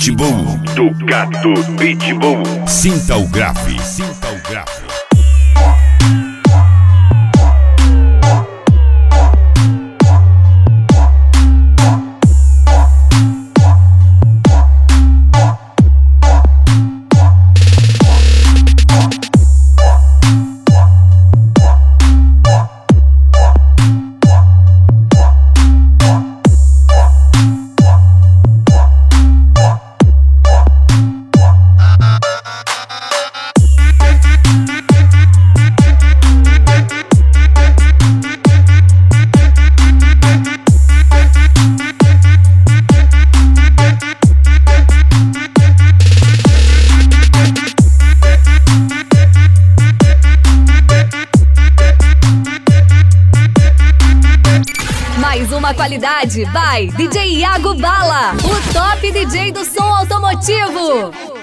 Pitbull. Ducato Pitbull. Sinta o grave. Sinta o grave. Mais uma qualidade by DJ Iago Bala, o top DJ do som automotivo.